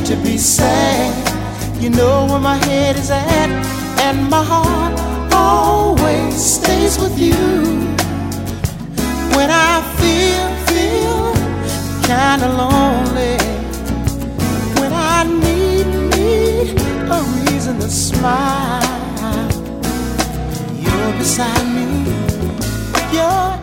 to be sad. You know where my head is at, and my heart always stays with you. When I feel kinda lonely, when I need a reason to smile, you're beside me, you're